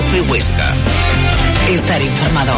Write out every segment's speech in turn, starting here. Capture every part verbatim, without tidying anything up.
COPE Huesca. Estar informado.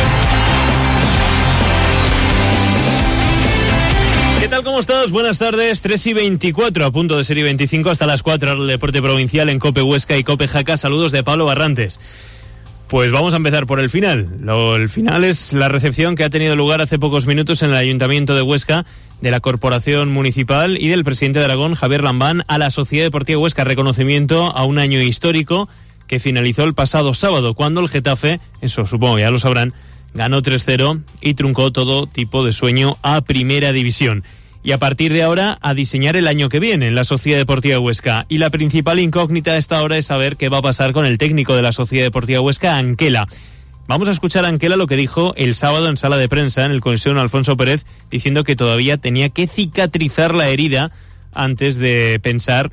¿Qué tal? ¿Cómo estás? Buenas tardes. tres y veinticuatro, a punto de ser y veinticinco hasta las cuatro, el deporte provincial en COPE Huesca y COPE Jaca. Saludos de Pablo Barrantes. Pues vamos a empezar por el final. Lo, el final es la recepción que ha tenido lugar hace pocos minutos en el Ayuntamiento de Huesca de la Corporación Municipal y del presidente de Aragón, Javier Lambán, a la Sociedad Deportiva Huesca. Reconocimiento a un año histórico que finalizó el pasado sábado, cuando el Getafe, eso supongo que ya lo sabrán, ganó tres cero y truncó todo tipo de sueño a Primera División. Y a partir de ahora, a diseñar el año que viene en la Sociedad Deportiva Huesca. Y la principal incógnita a esta hora es saber qué va a pasar con el técnico de la Sociedad Deportiva Huesca, Anquela. Vamos a escuchar a Anquela lo que dijo el sábado en sala de prensa en el Coliseo Alfonso Pérez, diciendo que todavía tenía que cicatrizar la herida antes de pensar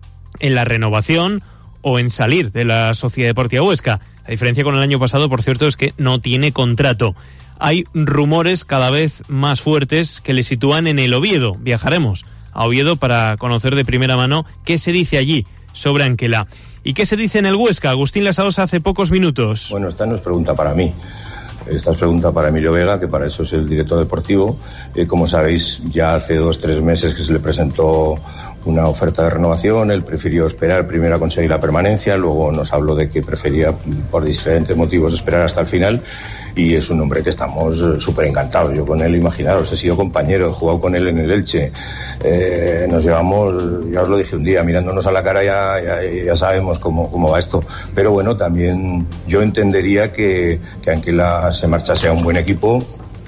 en la renovación o en salir de la Sociedad Deportiva Huesca. La diferencia con el año pasado, por cierto, es que no tiene contrato. Hay rumores cada vez más fuertes que le sitúan en el Oviedo. Viajaremos a Oviedo para conocer de primera mano qué se dice allí sobre Anquela. ¿Y qué se dice en el Huesca? Agustín Lasaosa hace pocos minutos. Bueno, esta no es pregunta para mí. Esta es pregunta para Emilio Vega, que para eso es el director deportivo. Eh, como sabéis, ya hace dos, tres meses que se le presentó una oferta de renovación. Él prefirió esperar primero a conseguir la permanencia, luego nos habló de que prefería, por diferentes motivos, esperar hasta el final. Y es un hombre que estamos súper encantados. Yo con él, imaginaros, he sido compañero, he jugado con él en el Elche. Eh, nos llevamos, ya os lo dije un día, mirándonos a la cara ya, ya, ya sabemos cómo, cómo va esto. Pero bueno, también yo entendería que, que Anquela se marchase a un buen equipo,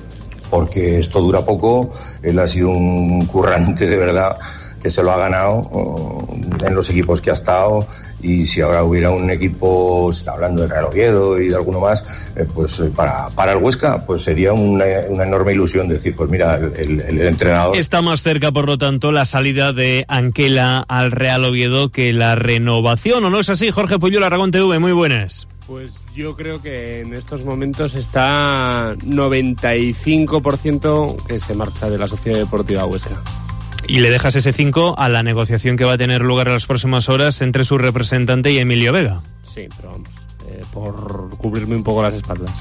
porque esto dura poco. Él ha sido un currante de verdad, que se lo ha ganado en los equipos que ha estado. Y si ahora hubiera un equipo, se está hablando del Real Oviedo y de alguno más, eh, pues para, para el Huesca, pues sería una, una enorme ilusión decir, pues mira, el, el, el entrenador... Está más cerca, por lo tanto, la salida de Anquela al Real Oviedo que la renovación, ¿o no es así? Jorge Puyol, Aragón T V, muy buenas. Pues yo creo que en estos momentos está noventa y cinco por ciento que se marcha de la Sociedad Deportiva Huesca. Y le dejas ese cinco a la negociación que va a tener lugar en las próximas horas entre su representante y Emilio Vega. Sí, pero vamos, eh, por cubrirme un poco las espaldas.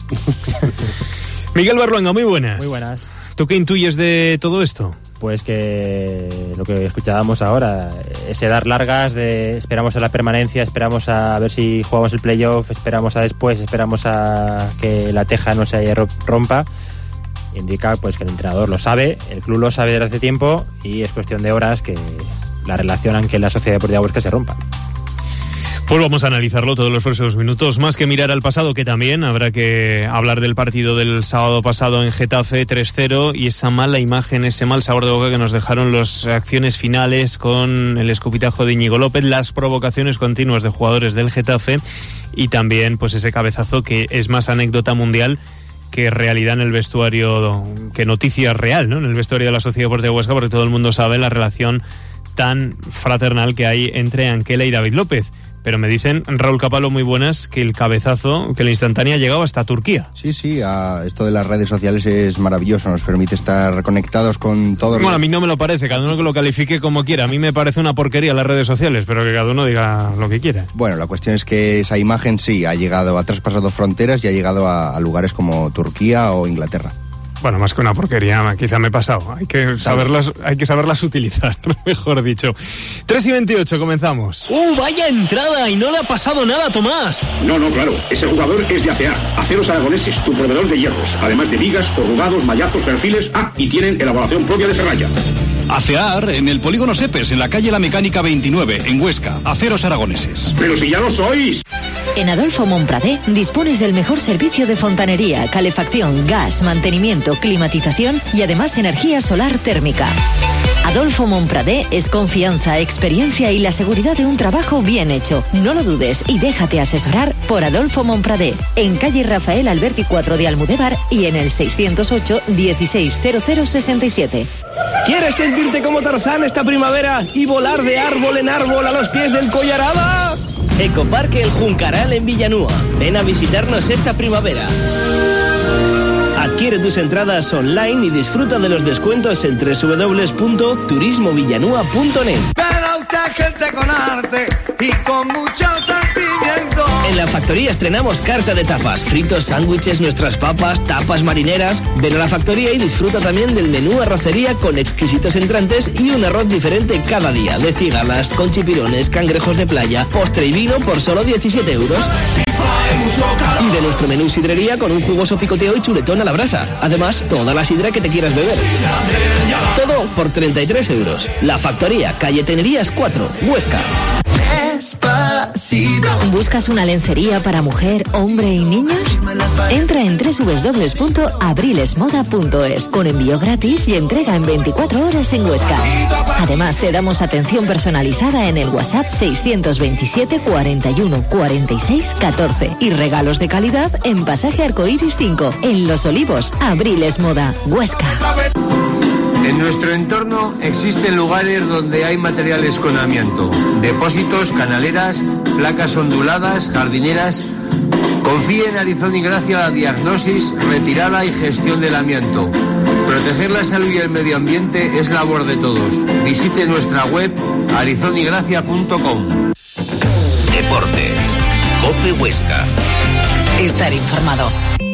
Miguel Berluenga, muy buenas. Muy buenas. ¿Tú qué intuyes de todo esto? Pues que lo que escuchábamos ahora, ese dar largas de esperamos a la permanencia, esperamos a ver si jugamos el playoff, esperamos a después, esperamos a que la teja no se rompa. Indica pues que el entrenador lo sabe, el club lo sabe desde hace tiempo y es cuestión de horas que la relación aunque la Sociedad Deportiva Huesca se rompa. Pues vamos a analizarlo todos los próximos minutos, más que mirar al pasado, que también habrá que hablar del partido del sábado pasado en Getafe, tres cero, y esa mala imagen, ese mal sabor de boca que nos dejaron las acciones finales con el escupitajo de Íñigo López, las provocaciones continuas de jugadores del Getafe y también pues ese cabezazo que es más anécdota mundial que realidad en el vestuario, que noticia real, ¿no? En el vestuario de la Sociedad Deportiva Huesca, porque todo el mundo sabe la relación tan fraternal que hay entre Anquela y David López. Pero me dicen, Raúl Capalo, muy buenas, que el cabezazo, que la instantánea ha llegado hasta Turquía. Sí, sí, a esto de las redes sociales es maravilloso, nos permite estar conectados con todos. Bueno, los... a mí no me lo parece, cada uno que lo califique como quiera. A mí me parece una porquería las redes sociales, pero que cada uno diga lo que quiera. Bueno, la cuestión es que esa imagen sí ha llegado, ha traspasado fronteras y ha llegado a, a lugares como Turquía o Inglaterra. Bueno, más que una porquería, quizá me he pasado. Hay que saberlas, hay que saberlas utilizar, mejor dicho. tres y veintiocho, comenzamos. ¡Uh, vaya entrada! Y no le ha pasado nada a Tomás. No, no, claro. Ese jugador es de A C A, Aceros Aragoneses, tu proveedor de hierros. Además de vigas, corrugados, mallazos, perfiles. Ah, y tienen elaboración propia de serralla. ACEAR en el polígono Sepes, en la calle La Mecánica veintinueve, en Huesca. Aceros Aragoneses. ¡Pero si ya lo sois! En Adolfo Monpradé dispones del mejor servicio de fontanería, calefacción, gas, mantenimiento, climatización y además energía solar térmica. Adolfo Monpradé es confianza, experiencia y la seguridad de un trabajo bien hecho. No lo dudes y déjate asesorar por Adolfo Monpradé, en calle Rafael Alberti cuatro de Almudévar y en el seiscientos ocho dieciséis cero cero sesenta y siete. ¿Quieres sentirte como Tarzán esta primavera y volar de árbol en árbol a los pies del Collarada? Ecoparque El Juncaral en Villanúa. Ven a visitarnos esta primavera. Adquiere tus entradas online y disfruta de los descuentos en doble u doble u doble u punto turismo villanúa punto net. Pero usted gente con arte y con mucho sentimiento. En la Factoría estrenamos carta de tapas, fritos, sándwiches, nuestras papas, tapas marineras. Ven a la Factoría y disfruta también del menú arrocería con exquisitos entrantes y un arroz diferente cada día, de cigalas, con chipirones, cangrejos de playa, postre y vino por solo diecisiete euros. Y de nuestro menú sidrería con un jugoso picoteo y chuletón a la brasa. Además, toda la sidra que te quieras beber. Todo por treinta y tres euros. La Factoría, calle Tenerías cuatro, Huesca. ¿Buscas una lencería para mujer, hombre y niños? Entra en doble u doble u doble u punto abrilesmoda punto es con envío gratis y entrega en veinticuatro horas en Huesca. Además, te damos atención personalizada en el WhatsApp seiscientos veintisiete cuarenta y uno cuarenta y seis catorce y regalos de calidad en Pasaje Arcoiris cinco, en Los Olivos. Abriles Moda, Huesca. En nuestro entorno existen lugares donde hay materiales con amianto, depósitos, canaleras, placas onduladas, jardineras. Confíe en Arizón y Gracia la diagnosis, retirada y gestión del amianto. Proteger la salud y el medio ambiente es labor de todos. Visite nuestra web arizón y gracia punto com. Deportes. COPE Huesca. Estar informado.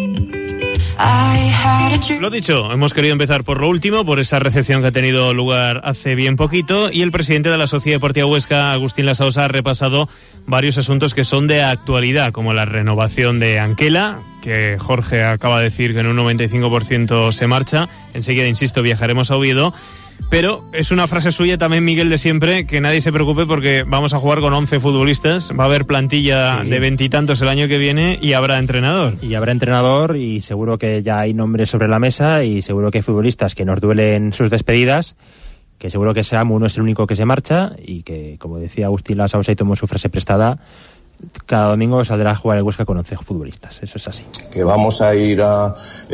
Lo dicho, hemos querido empezar por lo último, por esa recepción que ha tenido lugar hace bien poquito, y el presidente de la Sociedad Deportiva Huesca, Agustín Lasaosa, ha repasado varios asuntos que son de actualidad, como la renovación de Anquela, que Jorge acaba de decir que en un noventa y cinco por ciento se marcha. Enseguida, insisto, viajaremos a Oviedo. Pero es una frase suya también, Miguel, de siempre, que nadie se preocupe porque vamos a jugar con once futbolistas, va a haber plantilla sí. de veintitantos el año que viene y habrá entrenador. Y habrá entrenador y seguro que ya hay nombres sobre la mesa y seguro que hay futbolistas que nos duelen sus despedidas, que seguro que Samu no es el único que se marcha y que, como decía Agustín Lasaosa y tomó su frase prestada, cada domingo saldrá a jugar el Huesca con once futbolistas, eso es así. Que vamos a ir a,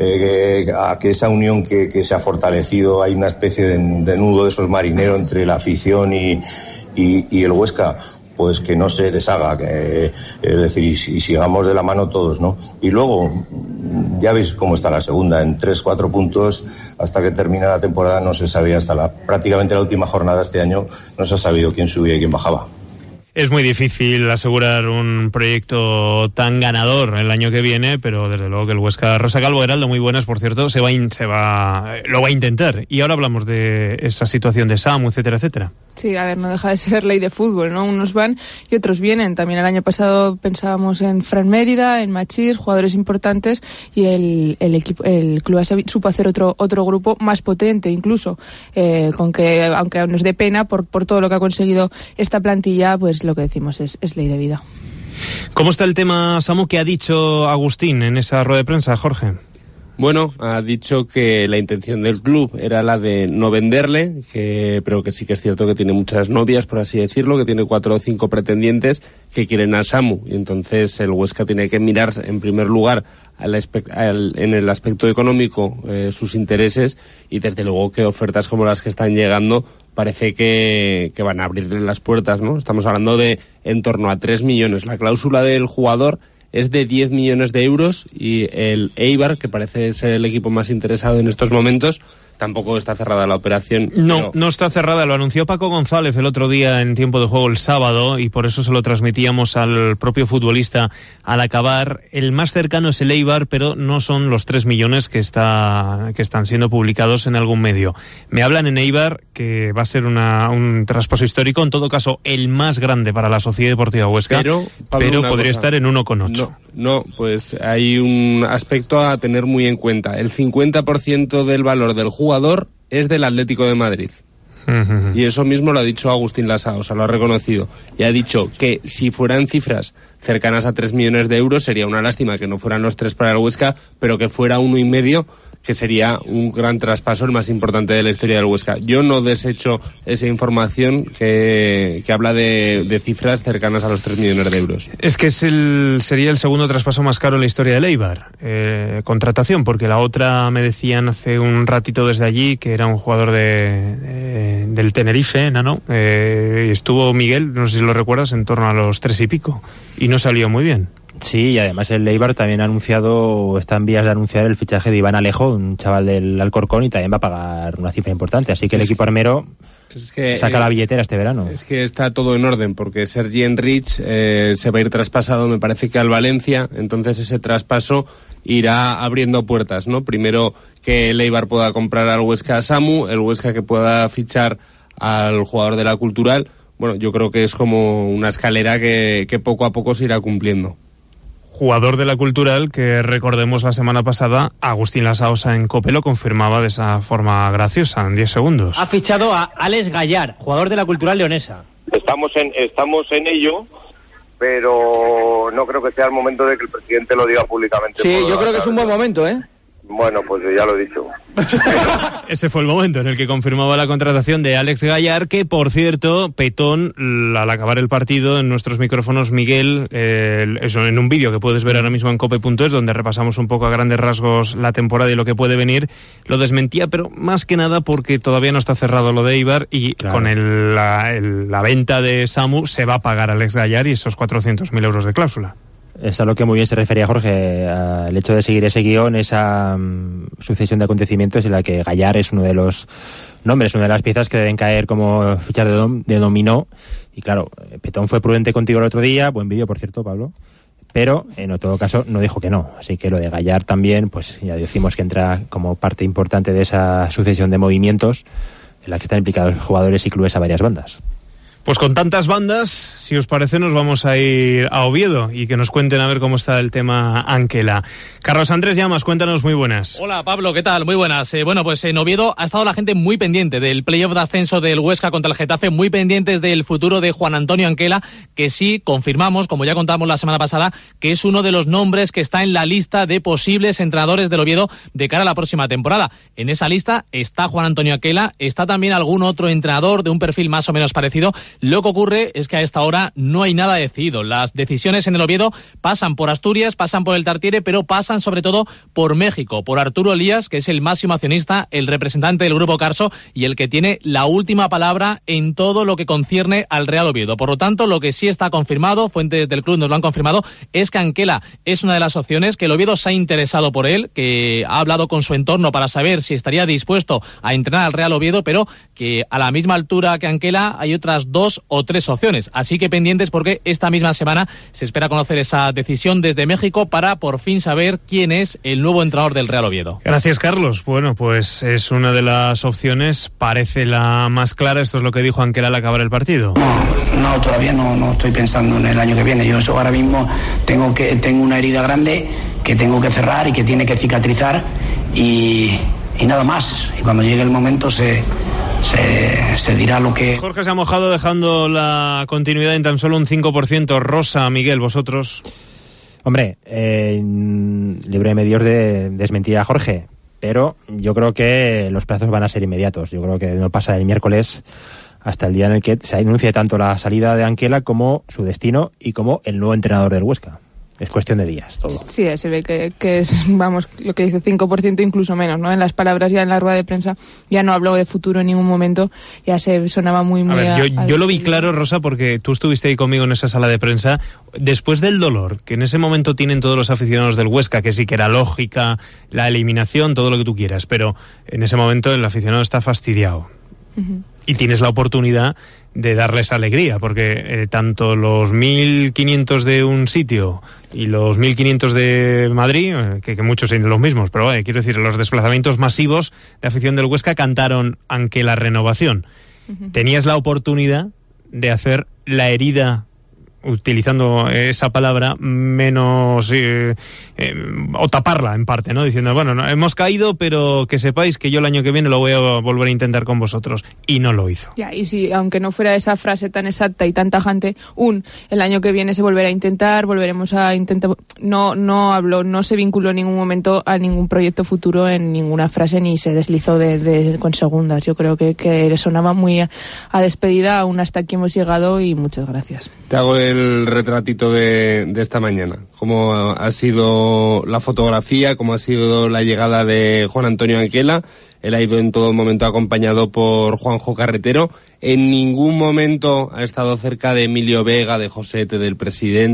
eh, a que esa unión que, que se ha fortalecido, hay una especie de, de nudo de esos marineros entre la afición y, y, y el Huesca, pues que no se deshaga, que, es decir, y, y sigamos de la mano todos, ¿no? Y luego, ya veis cómo está la segunda, en tres, cuatro puntos, hasta que termina la temporada no se sabía, hasta la prácticamente la última jornada este año, no se ha sabido quién subía y quién bajaba. Es muy difícil asegurar un proyecto tan ganador el año que viene, pero desde luego que el Huesca, Rosa Calvo, Heraldo, muy buenas, por cierto, se va, se va, lo va a intentar. Y ahora hablamos de esa situación de Samu, etcétera, etcétera. Sí, a ver, no deja de ser ley de fútbol, ¿no? Unos van y otros vienen. También el año pasado pensábamos en Fran Mérida, en Machís, jugadores importantes, y el, el equipo, el club supo hacer otro otro grupo más potente, incluso, eh, con que, aunque nos dé pena por, por todo lo que ha conseguido esta plantilla, pues lo que decimos es, es ley de vida. ¿Cómo está el tema, Samu, que ha dicho Agustín en esa rueda de prensa, Jorge? Bueno, ha dicho que la intención del club era la de no venderle, que, pero que sí que es cierto que tiene muchas novias, por así decirlo, que tiene cuatro o cinco pretendientes que quieren a Samu, y entonces el Huesca tiene que mirar en primer lugar al espe- al, en el aspecto económico eh, sus intereses, y desde luego que ofertas como las que están llegando parece que, que van a abrirle las puertas, ¿no? Estamos hablando de en torno a tres millones. La cláusula del jugador es de diez millones de euros y el Eibar, que parece ser el equipo más interesado en estos momentos, tampoco está cerrada la operación. No, pero... no está cerrada. Lo anunció Paco González el otro día en tiempo de juego el sábado, y por eso se lo transmitíamos al propio futbolista al acabar. El más cercano es el Eibar, pero no son los tres millones que está que están siendo publicados en algún medio. Me hablan en Eibar que va a ser una, un traspaso histórico, en todo caso el más grande para la Sociedad Deportiva Huesca, pero, Pablo, pero podría cosa. estar en uno coma ocho. No, no, pues hay un aspecto a tener muy en cuenta. El cincuenta por ciento del valor del jugador es del Atlético de Madrid. Uh-huh. Y eso mismo lo ha dicho Agustín Lasaosa, lo ha reconocido. Y ha dicho que si fueran cifras cercanas a tres millones de euros, sería una lástima que no fueran los tres para el Huesca, pero que fuera uno y medio, que sería un gran traspaso, el más importante de la historia del Huesca. Yo no desecho esa información que, que habla de, de cifras cercanas a los tres millones de euros. Es que es el, sería el segundo traspaso más caro en la historia del Eibar, eh, contratación, porque la otra me decían hace un ratito desde allí que era un jugador de, de del Tenerife, Nano, eh, y estuvo Miguel, no sé si lo recuerdas, en torno a los tres y pico, y no salió muy bien. Sí, y además el Eibar también ha anunciado, está en vías de anunciar el fichaje de Iván Alejo, un chaval del Alcorcón, y también va a pagar una cifra importante. Así que el es equipo armero es que, saca eh, la billetera este verano. Es que está todo en orden, porque Sergi Enrich eh, se va a ir traspasado, me parece que al Valencia, entonces ese traspaso irá abriendo puertas, ¿no? Primero que el Eibar pueda comprar al Huesca a Samu, el Huesca que pueda fichar al jugador de la Cultural. Bueno, yo creo que es como una escalera que, que poco a poco se irá cumpliendo. Jugador de la Cultural que, recordemos, la semana pasada Agustín Lasaosa en COPE lo confirmaba de esa forma graciosa, en diez segundos. Ha fichado a Alex Gallar, jugador de la Cultural leonesa. Estamos en, estamos en ello, pero no creo que sea el momento de que el presidente lo diga públicamente. Sí, yo creo que es un buen momento, ¿eh? Bueno, pues ya lo he dicho. Ese fue el momento en el que confirmaba la contratación de Alex Gallar, que, por cierto, Petón, al acabar el partido, en nuestros micrófonos, Miguel, eh, eso en un vídeo que puedes ver ahora mismo en cope punto es, donde repasamos un poco a grandes rasgos la temporada y lo que puede venir, lo desmentía, pero más que nada porque todavía no está cerrado lo de Eibar y claro, con el, la, el, la venta de Samu se va a pagar a Alex Gallar y esos cuatrocientos mil euros de cláusula. Es a lo que muy bien se refería Jorge, al hecho de seguir ese guión, esa um, sucesión de acontecimientos en la que Gallar es uno de los nombres, una de las piezas que deben caer como fichas de, dom, de dominó. Y claro, Petón fue prudente contigo el otro día, buen vídeo por cierto, Pablo, pero en todo caso no dijo que no. Así que lo de Gallar también, pues ya decimos que entra como parte importante de esa sucesión de movimientos en la que están implicados jugadores y clubes a varias bandas. Pues con tantas bandas, si os parece, nos vamos a ir a Oviedo y que nos cuenten a ver cómo está el tema Anquela. Carlos Andrés Llamas, cuéntanos, muy buenas. Hola Pablo, ¿qué tal? Muy buenas. Eh, bueno, pues en Oviedo ha estado la gente muy pendiente del playoff de ascenso del Huesca contra el Getafe, muy pendientes del futuro de Juan Antonio Anquela, que sí confirmamos, como ya contamos la semana pasada, que es uno de los nombres que está en la lista de posibles entrenadores del Oviedo de cara a la próxima temporada. En esa lista está Juan Antonio Anquela, está también algún otro entrenador de un perfil más o menos parecido. Lo que ocurre es que a esta hora no hay nada decidido. Las decisiones en el Oviedo pasan por Asturias, pasan por el Tartiere, pero pasan sobre todo por México, por Arturo Elías, que es el máximo accionista, el representante del Grupo Carso y el que tiene la última palabra en todo lo que concierne al Real Oviedo. Por lo tanto, lo que sí está confirmado, fuentes del club nos lo han confirmado, es que Anquela es una de las opciones, que el Oviedo se ha interesado por él, que ha hablado con su entorno para saber si estaría dispuesto a entrenar al Real Oviedo, pero que a la misma altura que Anquela hay otras dos o tres opciones. Así que pendientes porque esta misma semana se espera conocer esa decisión desde México para por fin saber quién es el nuevo entrenador del Real Oviedo. Gracias, Carlos. Bueno, pues es una de las opciones, parece la más clara. Esto es lo que dijo Anquela al acabar el partido. No, no todavía no, no estoy pensando en el año que viene. Yo eso ahora mismo tengo que tengo una herida grande que tengo que cerrar y que tiene que cicatrizar y, y nada más. Y cuando llegue el momento se Se, se dirá lo que... Jorge se ha mojado dejando la continuidad en tan solo un cinco por ciento. Rosa, Miguel, vosotros. Hombre, eh, líbreme Dios de desmentir a Jorge, pero yo creo que los plazos van a ser inmediatos. Yo creo que no pasa del miércoles hasta el día en el que se anuncie tanto la salida de Anquela como su destino y como el nuevo entrenador del Huesca. Es cuestión de días, todo. Sí, se ve que, que es, vamos, lo que dice cinco por ciento, incluso menos, ¿no? En las palabras ya en la rueda de prensa ya no habló de futuro en ningún momento, ya se sonaba muy, muy... A ver, yo, a, a yo lo vi claro, Rosa, porque tú estuviste ahí conmigo en esa sala de prensa, después del dolor que en ese momento tienen todos los aficionados del Huesca, que sí que era lógica, la eliminación, todo lo que tú quieras, pero en ese momento el aficionado está fastidiado. Uh-huh. Y tienes la oportunidad de darles alegría, porque eh, tanto los mil quinientos de un sitio y los mil quinientos de Madrid, eh, que, que muchos son los mismos, pero eh, quiero decir, los desplazamientos masivos de afición del Huesca cantaron Anquela renovación. Uh-huh. Tenías la oportunidad de hacer la herida, utilizando esa palabra, menos eh, eh, o taparla en parte, ¿no? Diciendo, bueno, no, hemos caído, pero que sepáis que yo el año que viene lo voy a volver a intentar con vosotros, y no lo hizo. Ya, y si, aunque no fuera esa frase tan exacta y tan tajante, un, el año que viene se volverá a intentar, volveremos a intentar, no, no habló, no se vinculó en ningún momento a ningún proyecto futuro en ninguna frase, ni se deslizó de, de, con segundas. Yo creo que, que sonaba muy a, a despedida, aún hasta aquí hemos llegado, y muchas gracias. Te hago el retratito de, de esta mañana. Cómo ha sido la fotografía, cómo ha sido la llegada de Juan Antonio Anquela. Él ha ido en todo momento acompañado por Juanjo Carretero. En ningún momento ha estado cerca de Emilio Vega, de Josete, del presidente.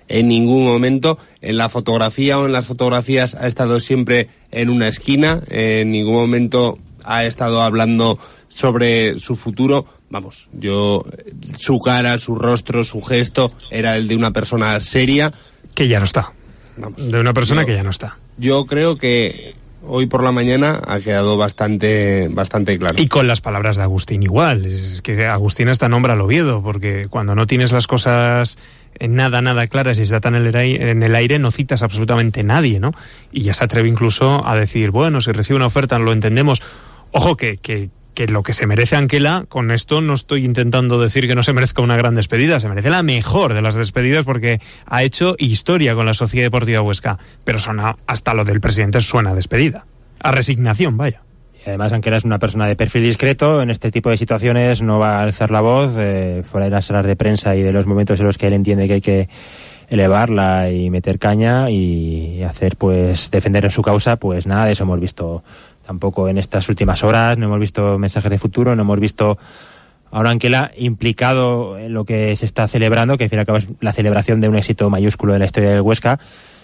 en ningún momento. En la fotografía o en las fotografías ha estado siempre en una esquina, en ningún momento ha estado hablando sobre su futuro. Vamos, yo, su cara, su rostro, su gesto era el de una persona seria. Que ya no está. Vamos, de una persona yo, que ya no está. Yo creo que hoy por la mañana ha quedado bastante bastante claro. Y con las palabras de Agustín igual. Es que Agustín hasta nombra al Oviedo, porque cuando no tienes las cosas nada, nada claras y está en el, aire, en el aire, no citas absolutamente nadie, ¿no? Y ya se atreve incluso a decir, bueno, si recibe una oferta, lo entendemos. Ojo, que... que que lo que se merece Anquela, con esto no estoy intentando decir que no se merezca una gran despedida, se merece la mejor de las despedidas porque ha hecho historia con la Sociedad Deportiva Huesca, pero suena, hasta lo del presidente suena a despedida, a resignación, vaya. Y además Anquela es una persona de perfil discreto, en este tipo de situaciones no va a alzar la voz, eh, fuera de las salas de prensa y de los momentos en los que él entiende que hay que elevarla y meter caña y hacer, pues, defender en su causa, pues nada de eso hemos visto tampoco en estas últimas horas, no hemos visto mensajes de futuro, no hemos visto a un Anquela implicado en lo que se está celebrando, que al fin y al cabo es la celebración de un éxito mayúsculo de la historia del Huesca.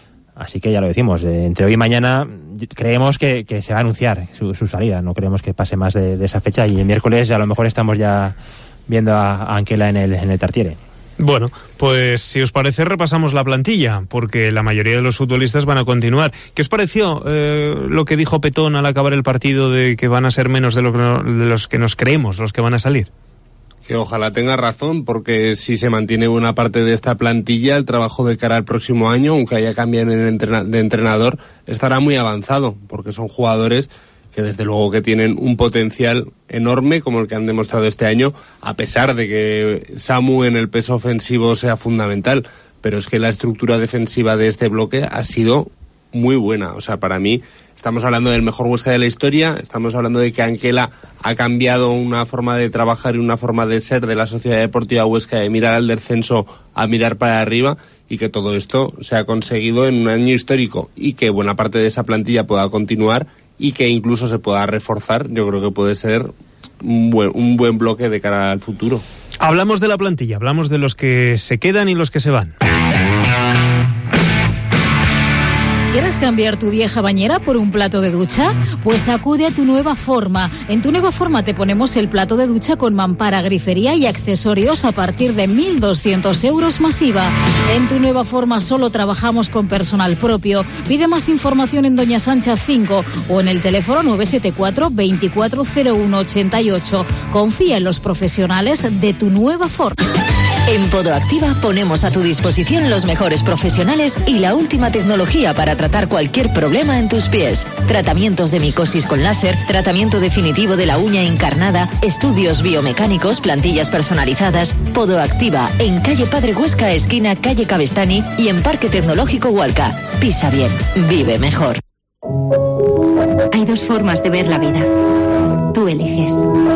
Así que ya lo decimos, eh, entre hoy y mañana creemos que, que se va a anunciar su, su salida, no creemos que pase más de, de esa fecha, y el miércoles a lo mejor estamos ya viendo a, a Anquela en el, en el Tartiere. Bueno, pues si os parece repasamos la plantilla, porque la mayoría de los futbolistas van a continuar. ¿Qué os pareció eh, lo que dijo Petón al acabar el partido de que van a ser menos de, lo que no, de los que nos creemos, los que van a salir? Que ojalá tenga razón, porque si se mantiene buena parte de esta plantilla, el trabajo de cara al próximo año, aunque haya cambio en el entrena- de entrenador, estará muy avanzado, porque son jugadores que desde luego que tienen un potencial enorme como el que han demostrado este año, a pesar de que Samu en el peso ofensivo sea fundamental, pero es que la estructura defensiva de este bloque ha sido muy buena. O sea, para mí estamos hablando del mejor Huesca de la historia, estamos hablando de que Anquela ha cambiado una forma de trabajar y una forma de ser de la Sociedad Deportiva Huesca, de mirar al descenso a mirar para arriba, y que todo esto se ha conseguido en un año histórico, y que buena parte de esa plantilla pueda continuar y que incluso se pueda reforzar. Yo creo que puede ser un buen, un buen bloque de cara al futuro. Hablamos de la plantilla, hablamos de los que se quedan y los que se van. ¿Quieres cambiar tu vieja bañera por un plato de ducha? Pues acude a Tu Nueva Forma. En Tu Nueva Forma te ponemos el plato de ducha con mampara, grifería y accesorios a partir de mil doscientos euros masiva. En Tu Nueva Forma solo trabajamos con personal propio. Pide más información en Doña Sancha cinco o en el teléfono nueve siete cuatro, veinticuatro cero uno ochenta y ocho. Confía en los profesionales de Tu Nueva Forma. En Podoactiva ponemos a tu disposición los mejores profesionales y la última tecnología para tratar cualquier problema en tus pies. Tratamientos de micosis con láser, tratamiento definitivo de la uña encarnada, estudios biomecánicos, plantillas personalizadas. Podoactiva, en calle Padre Huesca, esquina calle Cabestany, y en Parque Tecnológico Hualca. Pisa bien, vive mejor. Hay dos formas de ver la vida. Tú eliges.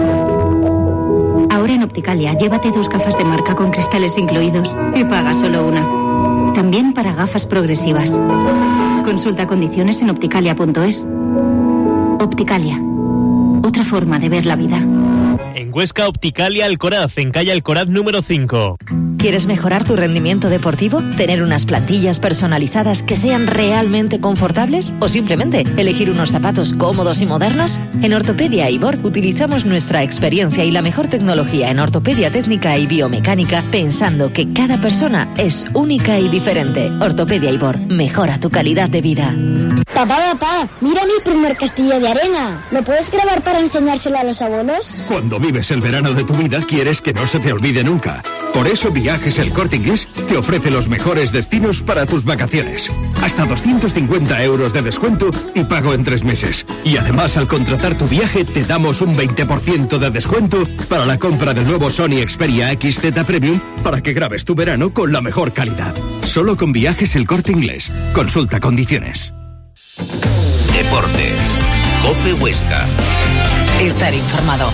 Ahora en Opticalia, llévate dos gafas de marca con cristales incluidos y paga solo una. También para gafas progresivas. Consulta condiciones en opticalia punto es. Opticalia. Otra forma de ver la vida. En Huesca, Opticalia Alcoraz, en calle Alcoraz número cinco. ¿Quieres mejorar tu rendimiento deportivo? ¿Tener unas plantillas personalizadas que sean realmente confortables? ¿O simplemente elegir unos zapatos cómodos y modernos? En Ortopedia Ibor utilizamos nuestra experiencia y la mejor tecnología en ortopedia técnica y biomecánica, pensando que cada persona es única y diferente. Ortopedia Ibor, mejora tu calidad de vida. Papá, papá, mira mi primer castillo de arena. ¿Lo puedes grabar para enseñárselo a los abuelos? Cuando vives el verano de tu vida, quieres que no se te olvide nunca. Por eso Viajes El Corte Inglés te ofrece los mejores destinos para tus vacaciones. Hasta doscientos cincuenta euros de descuento y pago en tres meses. Y además, al contratar tu viaje, te damos un veinte por ciento de descuento para la compra del nuevo Sony Xperia X Z Premium, para que grabes tu verano con la mejor calidad. Solo con Viajes El Corte Inglés. Consulta condiciones. Deportes. COPE Huesca. Estar informado.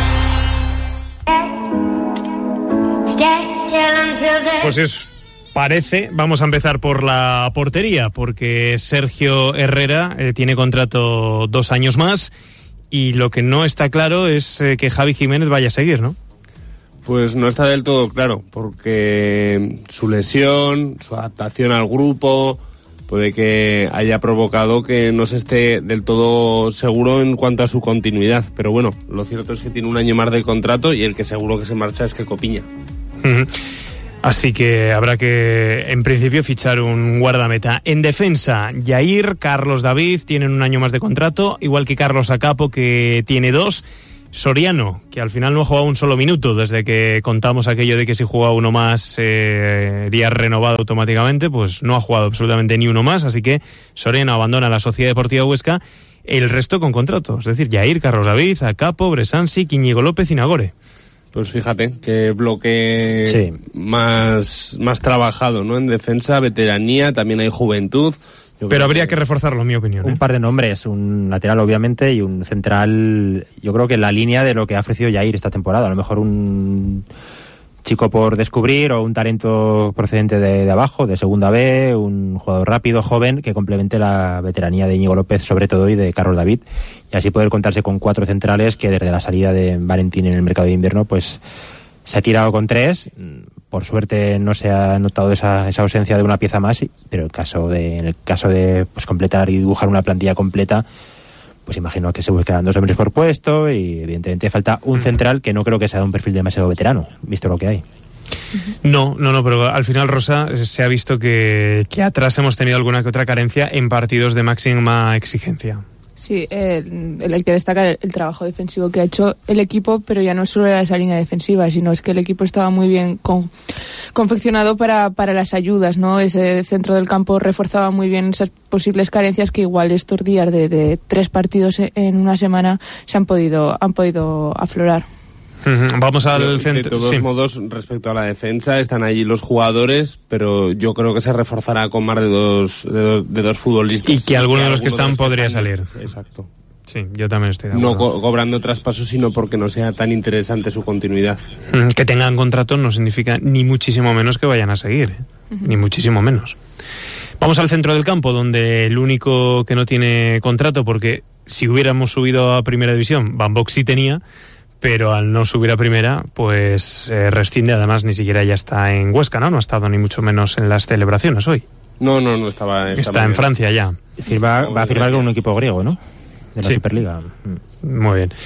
Pues si os parece, vamos a empezar por la portería, porque Sergio Herrera eh, tiene contrato dos años más, y lo que no está claro es eh, que Javi Jiménez vaya a seguir, ¿no? Pues no está del todo claro, porque su lesión, su adaptación al grupo, puede que haya provocado que no se esté del todo seguro en cuanto a su continuidad. Pero bueno, lo cierto es que tiene un año más de contrato y el que seguro que se marcha es que Copiña. Uh-huh. Así que habrá que, en principio, fichar un guardameta. En defensa, Yair, Carlos David tienen un año más de contrato, igual que Carlos Acapo, que tiene dos. Soriano, que al final no ha jugado un solo minuto desde que contamos aquello de que si jugaba uno más eh, sería renovado automáticamente, pues no ha jugado absolutamente ni uno más, así que Soriano abandona la Sociedad Deportiva Huesca, el resto con contrato, es decir, Yair, Carlos David, Acapo, Bresansi, Íñigo López y Nagore. Pues fíjate, qué bloque sí. más, más trabajado, ¿no? En defensa, veteranía, también hay juventud. Yo Pero habría que... que reforzarlo, en mi opinión. Un ¿eh? par de nombres, un lateral obviamente y un central, yo creo que en la línea de lo que ha ofrecido Yair esta temporada. A lo mejor un chico por descubrir o un talento procedente de, de abajo, de segunda B, un jugador rápido, joven, que complemente la veteranía de Íñigo López sobre todo y de Carlos David. Y así poder contarse con cuatro centrales que desde la salida de Valentín en el mercado de invierno pues se ha tirado con tres. Por suerte no se ha notado esa, esa ausencia de una pieza más, pero el caso de, en el caso de pues, completar y dibujar una plantilla completa, pues imagino que se buscarán dos hombres por puesto y evidentemente falta un central que no creo que sea de un perfil demasiado veterano, visto lo que hay. No, no, no, pero al final, Rosa, se ha visto que, que atrás hemos tenido alguna que otra carencia en partidos de máxima exigencia. Sí, el, el que destaca el, el trabajo defensivo que ha hecho el equipo, pero ya no solo era esa línea defensiva, sino es que el equipo estaba muy bien con, confeccionado para, para las ayudas, ¿no? Ese centro del campo reforzaba muy bien esas posibles carencias que igual estos días de, de tres partidos en una semana se han podido, han podido aflorar. Vamos al centro. De todos sí. modos, respecto a la defensa, están allí los jugadores, pero yo creo que se reforzará con más de dos, de dos, de dos futbolistas. Y que sí, alguno que de los que están los podría están salir. Exacto. Sí, yo también estoy de acuerdo. No co- cobrando traspasos, sino porque no sea tan interesante su continuidad. Que tengan contrato no significa ni muchísimo menos que vayan a seguir, ¿eh? Uh-huh. Ni muchísimo menos. Vamos al centro del campo, donde el único que no tiene contrato, porque si hubiéramos subido a Primera División, Van Bock sí tenía, pero al no subir a Primera, pues eh, rescinde, además ni siquiera ya está en Huesca, ¿no? No ha estado ni mucho menos en las celebraciones hoy. No, no, no estaba. Está, está en bien. Francia ya. Firma, va a firmar con un equipo griego, ¿no? De la sí. Superliga. Muy bien.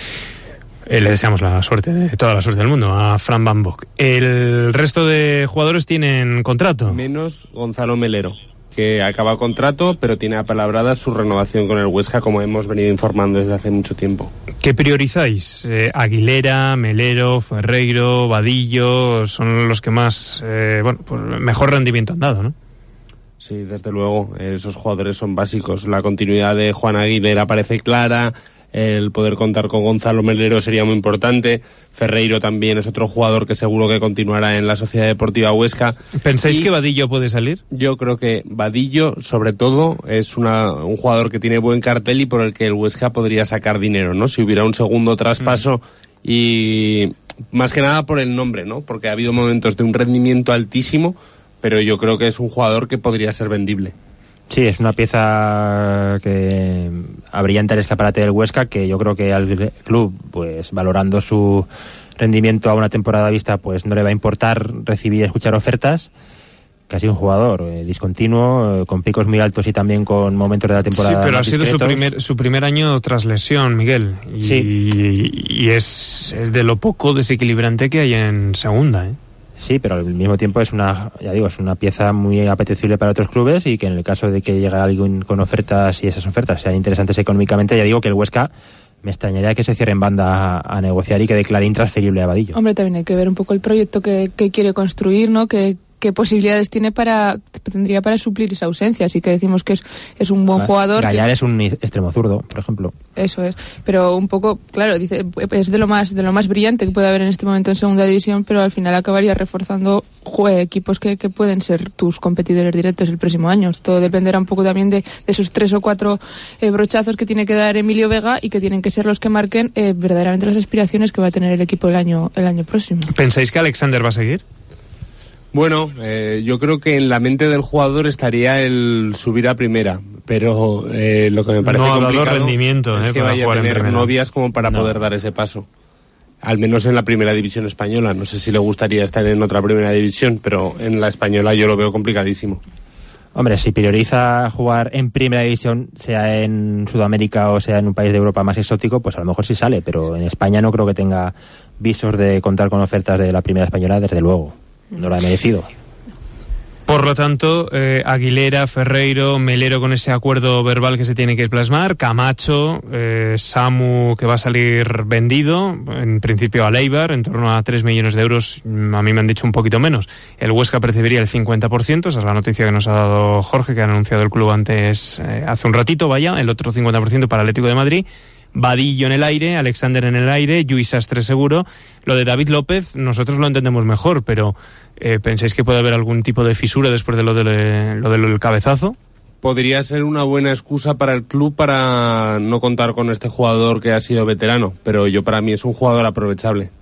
Eh, le deseamos la suerte, de, toda la suerte del mundo a Fran Van Bock. El resto de jugadores tienen contrato. Menos Gonzalo Melero, que acaba contrato, pero tiene apalabrada su renovación con el Huesca, como hemos venido informando desde hace mucho tiempo. ¿Qué priorizáis? Eh, Aguilera, Melero, Ferreiro, Vadillo, son los que más, eh, bueno, pues mejor rendimiento han dado, ¿no? Sí, desde luego, esos jugadores son básicos. La continuidad de Juan Aguilera parece clara, el poder contar con Gonzalo Melero sería muy importante. Ferreiro también es otro jugador que seguro que continuará en la Sociedad Deportiva Huesca. ¿Pensáis y que Vadillo puede salir? Yo creo que Vadillo, sobre todo, es una, un jugador que tiene buen cartel y por el que el Huesca podría sacar dinero, ¿no? Si hubiera un segundo traspaso mm. y más que nada por el nombre, ¿no? Porque ha habido momentos de un rendimiento altísimo, pero yo creo que es un jugador que podría ser vendible. Sí, es una pieza que abrillanta el escaparate del Huesca, que yo creo que al club, pues valorando su rendimiento a una temporada vista, pues no le va a importar recibir y escuchar ofertas. Casi un jugador eh, discontinuo, eh, con picos muy altos y también con momentos de la temporada. Sí, pero más ha sido su primer, su primer año tras lesión, Miguel. Y, sí. y, y es, es de lo poco desequilibrante que hay en segunda, ¿eh? Sí, pero al mismo tiempo es una, ya digo, es una pieza muy apetecible para otros clubes y que en el caso de que llegue alguien con ofertas y esas ofertas sean interesantes económicamente, ya digo que el Huesca me extrañaría que se cierre en banda a, a negociar y que declare intransferible a Vadillo. Hombre, también hay que ver un poco el proyecto que, que quiere construir, ¿no? Que qué posibilidades tiene para tendría para suplir esa ausencia, así que decimos que es, es un buen Además, jugador. Gallar que... es un extremo zurdo, por ejemplo. Eso es, pero un poco, claro, dice es de lo más de lo más brillante que puede haber en este momento en segunda división, pero al final acabaría reforzando jue, equipos que, que pueden ser tus competidores directos el próximo año. Todo dependerá un poco también de, de esos tres o cuatro eh, brochazos que tiene que dar Emilio Vega y que tienen que ser los que marquen eh, verdaderamente las aspiraciones que va a tener el equipo el año el año próximo. ¿Pensáis que Alexander va a seguir? Bueno, eh, yo creo que en la mente del jugador estaría el subir a primera, pero eh, lo que me parece no complicado ha dado rendimiento, es eh, que vaya a tener novias como para no. poder dar ese paso. al menos en la primera división española. No sé si le gustaría estar en otra primera división, pero en la española yo lo veo complicadísimo. Hombre, si prioriza jugar en primera división, sea en Sudamérica o sea en un país de Europa más exótico, pues a lo mejor sí sale, pero en España no creo que tenga visos de contar con ofertas de la primera española, desde luego. No lo ha merecido. Por lo tanto, eh, Aguilera, Ferreiro, Melero con ese acuerdo verbal que se tiene que plasmar, Camacho, eh, Samu que va a salir vendido, en principio a Eibar, en torno a tres millones de euros, a mí me han dicho un poquito menos. El Huesca percibiría el cincuenta por ciento, esa es la noticia que nos ha dado Jorge, que ha anunciado el club antes, eh, hace un ratito, vaya, el otro cincuenta por ciento para Atlético de Madrid. Vadillo en el aire, Alexander en el aire, Lluís Sastre seguro. Lo de David López nosotros lo entendemos mejor, pero eh, ¿pensáis que puede haber algún tipo de fisura después de lo, de, lo del cabezazo? Podría ser una buena excusa para el club para no contar con este jugador que ha sido veterano, pero yo para mí es un jugador aprovechable.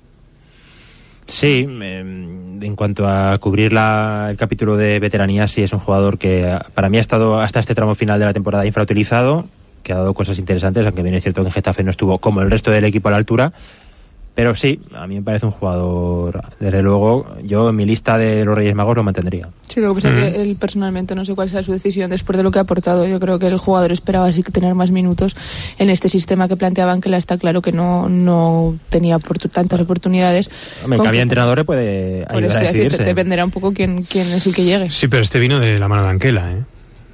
Sí, eh, en cuanto a cubrir la, el capítulo de veteranía, sí es un jugador que para mí ha estado hasta este tramo final de la temporada infrautilizado, que ha dado cosas interesantes, aunque bien es cierto que en Getafe no estuvo como el resto del equipo a la altura, pero sí, a mí me parece un jugador, desde luego, yo en mi lista de los Reyes Magos lo mantendría. Sí, lo que pasa mm. es que él personalmente no sé cuál sea su decisión después de lo que ha aportado. Yo creo que el jugador esperaba así que tener más minutos en este sistema que planteaban, que la está claro que no, no tenía oportun- tantas oportunidades. Hombre, que había entrenador puede ayudar por a decidirse. Te dependerá un poco quién, quién es el que llegue. Sí, pero este vino de la mano de Anquela, ¿eh?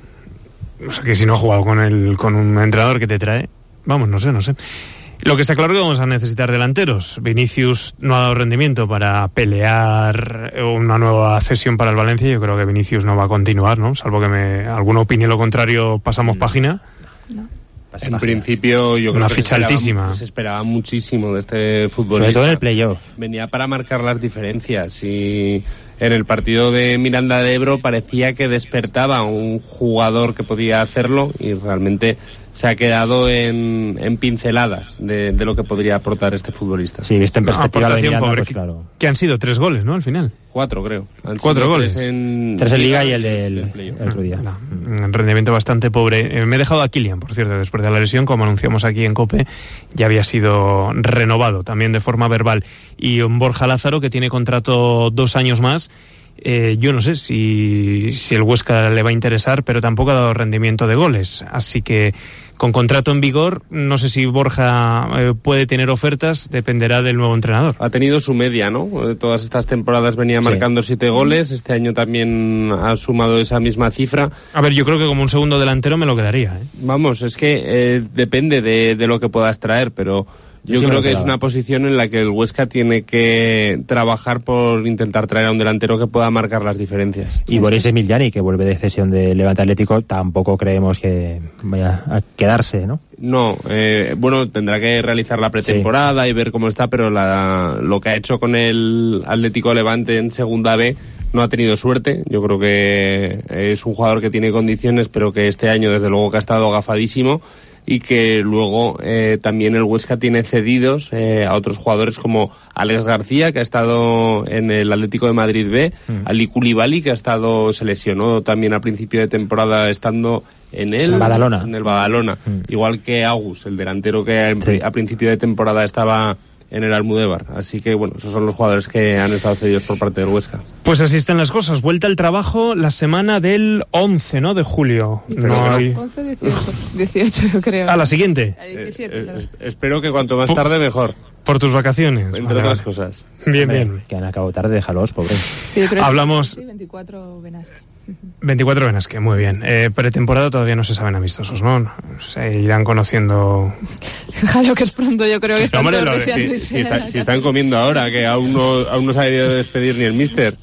O sea, que si no ha jugado con el, con un entrenador que te trae, vamos, no sé, no sé. Lo que está claro es que vamos a necesitar delanteros. Vinicius no ha dado rendimiento para pelear una nueva cesión para el Valencia. Yo creo que Vinicius no va a continuar, ¿no? Salvo que me alguno opine lo contrario, pasamos página. No. En página. Principio yo creo una que ficha se esperaba, altísima. Se esperaba muchísimo de este futbolista. Sobre todo en el playoff. Venía para marcar las diferencias y en el partido de Miranda de Ebro parecía que despertaba un jugador que podía hacerlo y realmente se ha quedado en, en pinceladas de, de lo que podría aportar este futbolista. Sí, visto en perspectiva no, de Miranda, pobre, pues que, claro. Que han sido tres goles, ¿no? Al final. Cuatro, creo. Han Cuatro goles. Tres en, tres en Liga y el del el otro día. No, un rendimiento bastante pobre. Eh, me he dejado a Kylian, por cierto, después de la lesión, como anunciamos aquí en COPE, ya había sido renovado, también de forma verbal. Y un Borja Lázaro, que tiene contrato dos años más. Eh, yo no sé si, si el Huesca le va a interesar, pero tampoco ha dado rendimiento de goles. Así que con contrato en vigor, no sé si Borja eh, puede tener ofertas, dependerá del nuevo entrenador. Ha tenido su media, ¿no? Todas estas temporadas venía sí. marcando siete goles, este año también ha sumado esa misma cifra. A ver, yo creo que como un segundo delantero me lo quedaría, ¿eh? Vamos, es que eh, depende de, de lo que puedas traer, pero yo sí, creo que es una posición en la que el Huesca tiene que trabajar por intentar traer a un delantero que pueda marcar las diferencias. Y Boris Emiliani, que vuelve de cesión de Levante Atlético, tampoco creemos que vaya a quedarse, ¿no? No, eh, bueno, tendrá que realizar la pretemporada sí. y ver cómo está, pero la, lo que ha hecho con el Atlético Levante en Segunda B no ha tenido suerte. Yo creo que es un jugador que tiene condiciones, pero que este año desde luego que ha estado agafadísimo. Y que luego eh, también el Huesca tiene cedidos eh, a otros jugadores como Alex García, que ha estado en el Atlético de Madrid B, mm. Ali Koulibaly, que ha estado, se lesionó también a principio de temporada estando en el Badalona, en el Badalona. Mm. Igual que Agus, el delantero que sí. a principio de temporada estaba en el Almudévar. Así que, bueno, esos son los jugadores que han estado cedidos por parte del Huesca. Pues así están las cosas. Vuelta al trabajo la semana del once, ¿no? De julio. No hay... once, dieciocho, dieciocho, yo creo. ¿A la siguiente? A diecisiete, eh, claro. eh, espero que cuanto más tarde mejor. Por tus vacaciones. Entre vale, otras vale. cosas. Bien, Hombre, bien. Que han acabado tarde, déjalos, pobres. Sí, yo creo Hablamos... que sí, veinticuatro Benasque. veinticuatro Benasque, muy bien. Eh, pretemporada todavía no se saben amistosos, ¿no? Se irán conociendo... Déjalo que es pronto, yo creo que están Hombre, todos lo, si, si, está, si están comiendo ahora, que aún no, aún no se ha debido despedir ni el míster.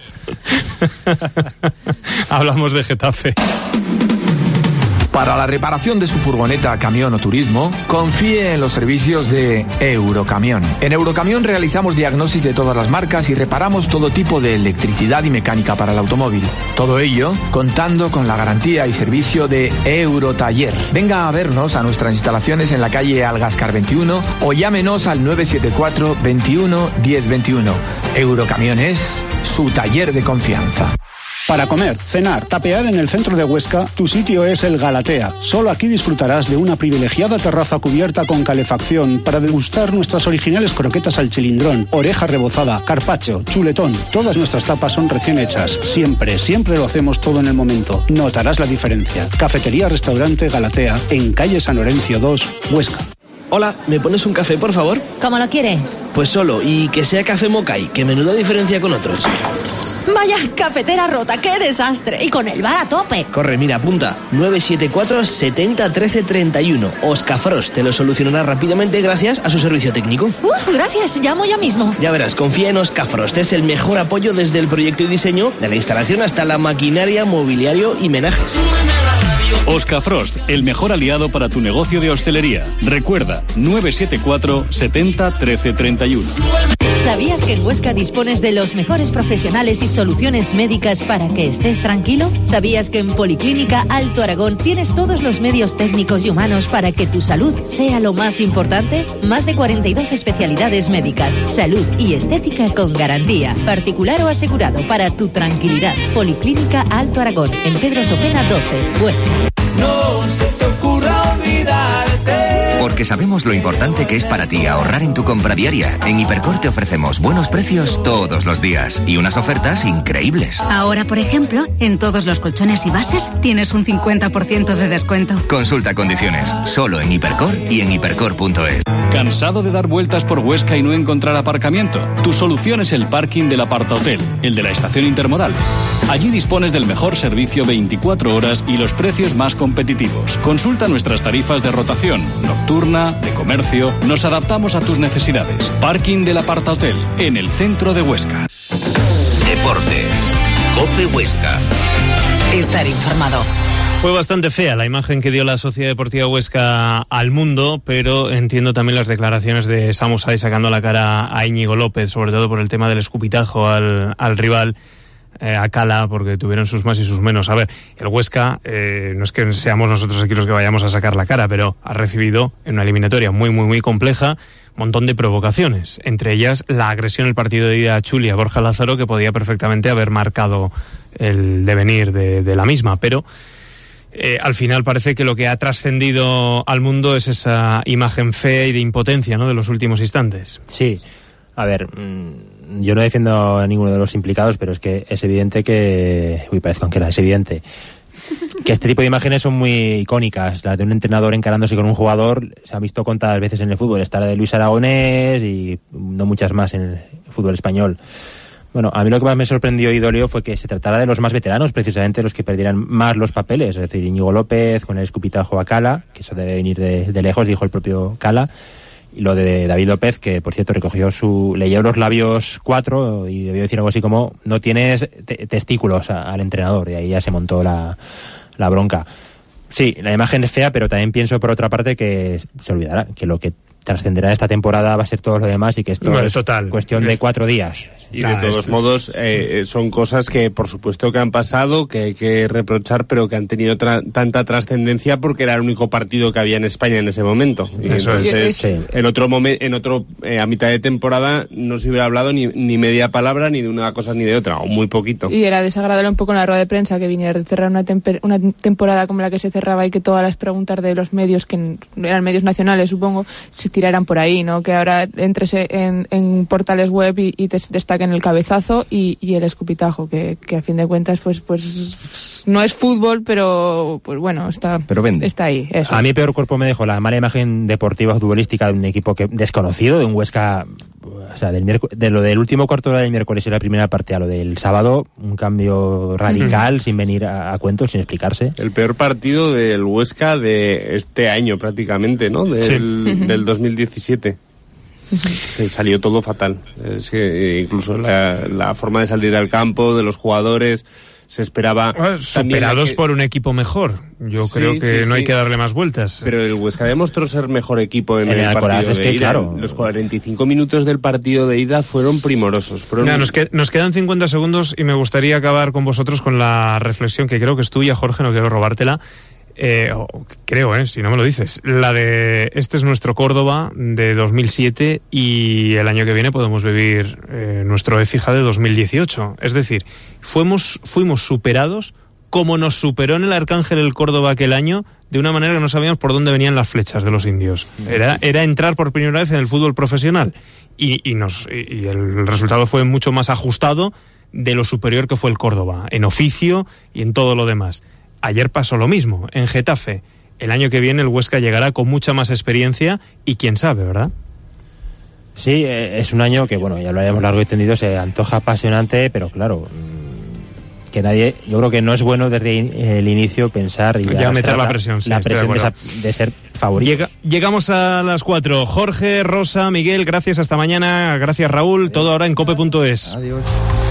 Hablamos de Getafe. Para la reparación de su furgoneta, camión o turismo, confíe en los servicios de Eurocamión. En Eurocamión realizamos diagnosis de todas las marcas y reparamos todo tipo de electricidad y mecánica para el automóvil. Todo ello contando con la garantía y servicio de Eurotaller. Venga a vernos a nuestras instalaciones en la calle Algascar veintiuno o llámenos al nueve siete cuatro, veintiuno, diez veintiuno. Eurocamión es su taller de confianza. Para comer, cenar, tapear en el centro de Huesca, tu sitio es el Galatea. Solo aquí disfrutarás de una privilegiada terraza cubierta con calefacción para degustar nuestras originales croquetas al chilindrón, oreja rebozada, carpaccio, chuletón. Todas nuestras tapas son recién hechas. Siempre, siempre lo hacemos todo en el momento. Notarás la diferencia. Cafetería Restaurante Galatea, en calle San Lorenzo dos, Huesca. Hola, ¿me pones un café, por favor? ¿Cómo lo quiere? Pues solo, y que sea café Mokai, que menuda diferencia con otros. Vaya cafetera rota, qué desastre. Y con el bar a tope. Corre, mira, apunta. nueve siete cuatro, setenta, trece, treinta y uno. Oscafrost te lo solucionará rápidamente gracias a su servicio técnico. Uh, gracias, llamo ya mismo. Ya verás, confía en Oscafrost. Es el mejor apoyo desde el proyecto y diseño, de la instalación hasta la maquinaria, mobiliario y menaje. Oscafrost, el mejor aliado para tu negocio de hostelería. Recuerda, nueve siete cuatro, setenta, trece, treinta y uno. ¿Sabías que en Huesca dispones de los mejores profesionales y soluciones médicas para que estés tranquilo? ¿Sabías que en Policlínica Alto Aragón tienes todos los medios técnicos y humanos para que tu salud sea lo más importante? Más de cuarenta y dos especialidades médicas, salud y estética con garantía, particular o asegurado, para tu tranquilidad. Policlínica Alto Aragón, en Pedro Sopena doce, Huesca. No se te ocurra olvidarte. Porque sabemos lo importante que es para ti ahorrar en tu compra diaria. En Hipercor te ofrecemos buenos precios todos los días y unas ofertas increíbles. Ahora, por ejemplo, en todos los colchones y bases tienes un cincuenta por ciento de descuento. Consulta condiciones, solo en Hipercor y en hipercor punto es. ¿Cansado de dar vueltas por Huesca y no encontrar aparcamiento? Tu solución es el parking del Apartahotel, el de la estación intermodal. Allí dispones del mejor servicio veinticuatro horas y los precios más competitivos. Consulta nuestras tarifas de rotación, nocturna, de comercio. Nos adaptamos a tus necesidades. Parking del Apartahotel, en el centro de Huesca. Deportes. COPE Huesca. Estar informado. Fue bastante fea la imagen que dio la Sociedad Deportiva Huesca al mundo, pero entiendo también las declaraciones de Samu Saiz sacando la cara a Íñigo López, sobre todo por el tema del escupitajo al, al rival, eh, a Cala, porque tuvieron sus más y sus menos. A ver, el Huesca, eh, no es que seamos nosotros aquí los que vayamos a sacar la cara, pero ha recibido en una eliminatoria muy, muy, muy compleja un montón de provocaciones, entre ellas la agresión en el partido de ida a Chuli a Borja Lázaro, que podía perfectamente haber marcado el devenir de, de la misma, pero Eh, al final parece que lo que ha trascendido al mundo es esa imagen fea y de impotencia, ¿no?, de los últimos instantes. Sí, a ver, mmm, yo no defiendo a ninguno de los implicados, pero es que es evidente que... Uy, parezco que era, es evidente que este tipo de imágenes son muy icónicas. Las de un entrenador encarándose con un jugador se han visto contadas veces en el fútbol. Está la de Luis Aragonés y no muchas más en el fútbol español. Bueno, a mí lo que más me sorprendió y dolió fue que se tratara de los más veteranos, precisamente los que perdieran más los papeles, es decir, Íñigo López con el escupitajo a Cala, que eso debe venir de, de lejos, dijo el propio Cala, y lo de David López, que por cierto recogió su, leyó los labios cuatro y debió decir algo así como, no tienes te- testículos a, al entrenador, y ahí ya se montó la, la bronca. Sí, la imagen es fea, pero también pienso por otra parte que se olvidará, que lo que trascenderá esta temporada va a ser todo lo demás y que esto bueno, es total. cuestión de cuatro días. Y de todos esto. modos, eh, son cosas que por supuesto que han pasado, que hay que reprochar, pero que han tenido tra- tanta trascendencia porque era el único partido que había en España en ese momento. Y Eso entonces, es. Sí. en otro momento, en otro eh, a mitad de temporada no se hubiera hablado ni, ni media palabra ni de una cosa ni de otra, o muy poquito. Y era desagradable un poco en la rueda de prensa que viniera de cerrar una, temper- una temporada como la que se cerraba y que todas las preguntas de los medios, que eran medios nacionales, supongo, se tiraran por ahí, ¿no? Que ahora entres en, en portales web y, y te destaquen el cabezazo y, y el escupitajo, que, que a fin de cuentas pues pues no es fútbol, pero pues bueno, está, pero vende. está ahí. Eso. A mí peor cuerpo me dejó la mala imagen deportiva futbolística de un equipo que desconocido, de un Huesca, o sea, del miércoles, de lo del último cuarto de hora del miércoles y la primera parte a lo del sábado, un cambio radical, sin venir a, a cuento, sin explicarse. El peor partido del Huesca de este año prácticamente, ¿no? Del, Sí. del dos mil diecisiete. Se salió todo fatal. Es que incluso la, la forma de salir al campo de los jugadores se esperaba. Bueno, superados que... por un equipo mejor. Yo sí, creo que sí, no sí. hay que darle más vueltas. Pero el Huesca demostró ser mejor equipo en, en el, el partido es de que, ida. Claro. Los cuarenta y cinco minutos del partido de ida fueron primorosos. Fueron... Mira, nos, que, nos quedan cincuenta segundos y me gustaría acabar con vosotros con la reflexión que creo que es tuya, Jorge, no quiero robártela. Eh, creo, eh, si no me lo dices, la de este es nuestro Córdoba de dos mil siete y el año que viene podemos vivir eh, nuestro Écija de dos mil dieciocho. Es decir, fuimos, fuimos superados como nos superó en el Arcángel el Córdoba aquel año, de una manera que no sabíamos por dónde venían las flechas de los indios. Era, era entrar por primera vez en el fútbol profesional y, y, nos, y el resultado fue mucho más ajustado de lo superior que fue el Córdoba, en oficio y en todo lo demás. Ayer pasó lo mismo, en Getafe. El año que viene el Huesca llegará con mucha más experiencia y quién sabe, ¿verdad? Sí, es un año que, bueno, ya lo habíamos largo y tendido, se antoja apasionante, pero claro, que nadie, yo creo que no es bueno desde el inicio pensar y ya meter la presión, sí, la presión de, esa, de ser favorito. Llega, llegamos a las cuatro. Jorge, Rosa, Miguel, gracias, hasta mañana. Gracias, Raúl. Todo ahora en cope punto es. Adiós.